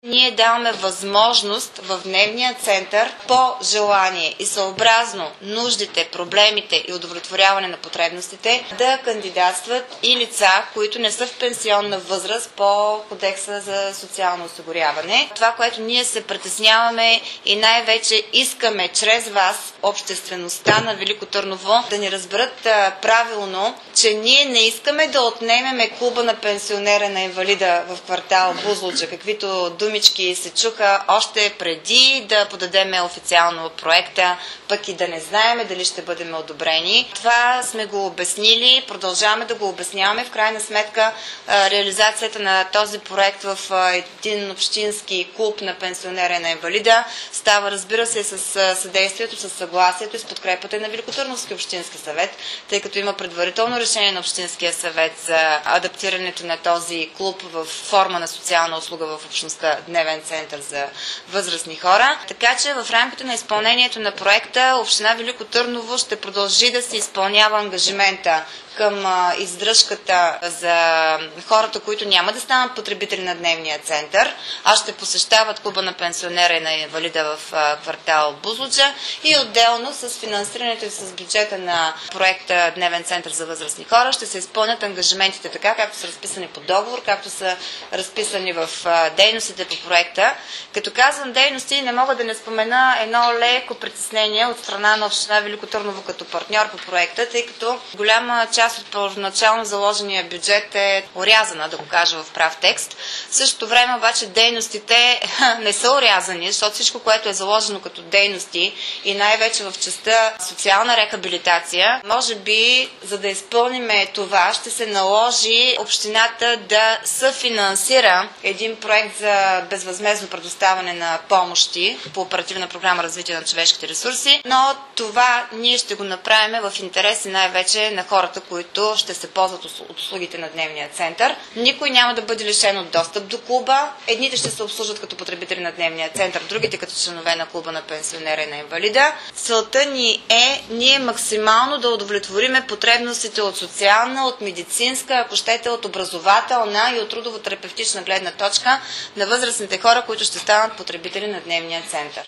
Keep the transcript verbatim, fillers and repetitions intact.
Ние даваме възможност в дневния център по желание и съобразно нуждите, проблемите и удовлетворяване на потребностите да кандидатстват и лица, които не са в пенсионна възраст по Кодекса за социално осигуряване. Това, което ние се притесняваме и най-вече искаме чрез вас, обществеността на Велико Търново, да ни разберат правилно, че ние не искаме да отнемеме клуба на пенсионера на инвалида в квартал Бузлуджа, каквито думички се чуха още преди да подадем официално проекта, пък и да не знаеме дали ще бъдем одобрени. Това сме го обяснили, продължаваме да го обясняваме. В крайна сметка реализацията на този проект в един общински клуб на пенсионера на инвалида става, разбира се, с съдействието, с съгласието и с подкрепата на Великотърновски общински съвет, тъй като има предварително решение на Общинския съвет за адаптирането на този клуб в форма на социална услуга в общността Дневен център за възрастни хора. Така че в рамките на изпълнението на проекта Община Велико Търново ще продължи да се изпълнява ангажимента към издръжката за хората, които няма да станат потребители на дневния център, а ще посещават клуба на пенсионера и на инвалида в квартал Бузлуджа, и отделно с финансирането и с бюджета на проекта Дневен център за възрастни хора ще се изпълнят ангажиментите така, както са разписани по договор, както са разписани в дейностите по проекта. Като казвам дейности, не мога да не спомена едно леко притеснение от страна на Община Велико Търново като партньор по проекта, тъй като голяма част от първоначално заложения бюджет е орязана, да го кажа в прав текст. В същото време обаче дейностите не са орязани, защото всичко, което е заложено като дейности и най-вече в частта социална рехабилитация, може би, за да изпълниме това, ще се наложи общината да съфинансира един проект за безвъзмездно предоставяне на помощи по Оперативна програма Развитие на човешките ресурси, но това ние ще го направим в интерес и най-вече на хората, които ще се ползват от услугите на дневния център. Никой няма да бъде лишен от достъп до клуба. Едните ще се обслужват като потребители на дневния център, другите като членове на клуба на пенсионера и на инвалида. Целта ни е ние максимално да удовлетвориме потребностите от социална, от медицинска, ако щете, от образователна и от трудово-терапевтична гледна точка на възрастните хора, които ще станат потребители на дневния център.